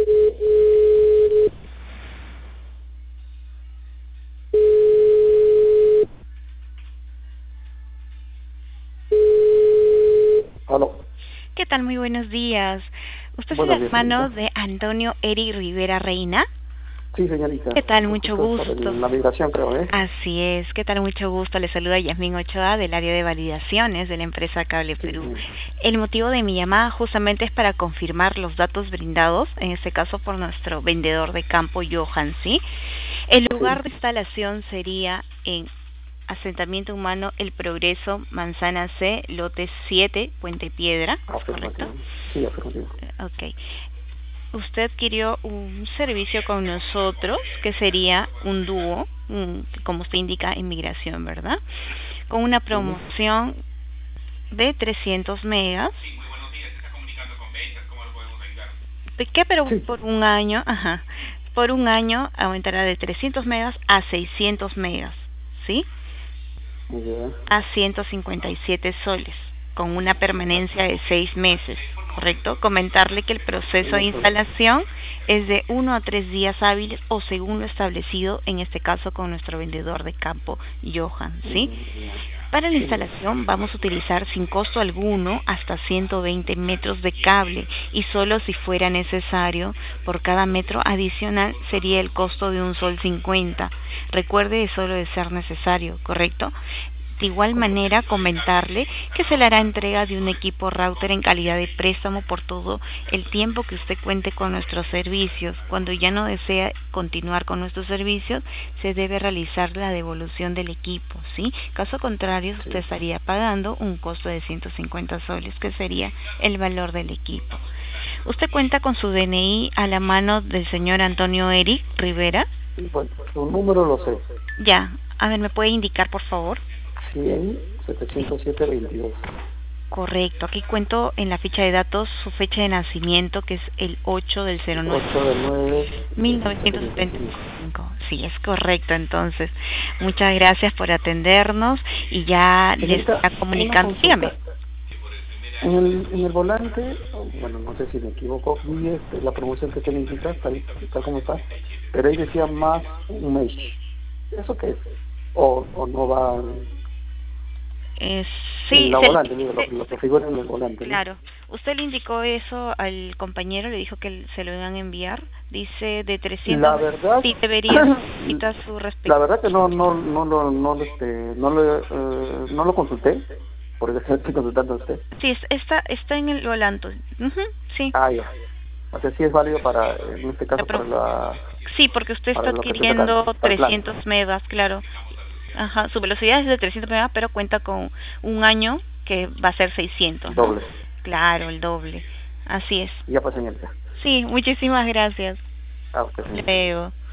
Aló. ¿Qué tal? Muy buenos días. ¿Usted es el Buenos días, hermano señorita. de Antonio Eri Rivera Reina? Sí, señorita. ¿Qué tal? Es Mucho justo sobre gusto. la migración, creo, ¿eh? Así es. ¿Qué tal? Mucho gusto. Le saluda Yasmín Ochoa del área de validaciones de la empresa Cable Sí, Perú. señorita. El motivo de mi llamada justamente es para confirmar los datos brindados, en este caso por nuestro vendedor de campo, Johan, ¿sí? El Sí, lugar de instalación sería en Asentamiento Humano El Progreso, Manzana C, lote 7, Puente Piedra, ¿es correcto? afirmativo. Sí, afirmativo. Ok. Usted adquirió un servicio con nosotros que sería un dúo, como usted indica, inmigración, ¿verdad? Con una Ujú. promoción de 300 megas. ¿De qué? Pero Sí, por un año, ajá. Por un año aumentará de 300 megas a 600 megas, ¿sí? ya. A 157 soles, con una permanencia de 6 meses, ¿correcto? Comentarle que el Sí, proceso no de hay problema. instalación es de 1 a 3 días hábiles o según lo establecido, en este caso con nuestro vendedor de campo, Johan, ¿sí? Ya. Para la Sí, no. instalación vamos a utilizar sin costo alguno hasta 120 metros de cable y solo si fuera necesario por cada metro adicional sería el costo de un sol 50. Recuerde, es solo de ser necesario, ¿correcto? De igual Correcto. manera, comentarle que se le hará entrega de un equipo router en calidad de préstamo por todo el tiempo que usted cuente con nuestros servicios. Cuando ya no desea continuar con nuestros servicios, se debe realizar la devolución del equipo, ¿sí? Caso contrario, usted Sí. estaría pagando un costo de 150 soles, que sería el valor del equipo. ¿Usted cuenta con su DNI a la mano del señor Antonio Eric Rivera? Y bueno, su número lo sé. Ya. A ver, ¿me puede indicar, por favor? 100-707-22. Correcto, aquí cuento en la ficha de datos su fecha de nacimiento, que es el 8 del 09 8 del 9 del 75. 1975. Sí, es correcto, entonces. Muchas gracias por atendernos y ya les Señorita, está una comunicando. Dígame. consulta. En el volante, bueno, no sé si me equivoco, vi la promoción que usted me indica, tal como está, pero ahí decía más un mes. ¿Eso qué es? ¿O no va Eh, en sí, la volante, digo, lo que figura en el volante, ¿no? claro. ¿Usted le indicó eso al compañero? ¿Le dijo que se lo iban a enviar? Dice de 300. La verdad, Sí, debería. Necesita su la respecto. verdad que no lo consulté, porque estoy consultando a usted. Sí, está en el volante. Ujú, sí. Ah, ya. O sea, sí es válido para, en este La caso, pro- Sí, porque usted está para lo que estoy sacando, adquiriendo para el plan. 300 megas, claro. Ajá, su velocidad es de 300 megas, pero cuenta con un año que va a ser 600, ¿no? Doble. Claro, el doble. Así es. Y ya pues, señorita. Sí, muchísimas gracias. A usted, señorita. Luego.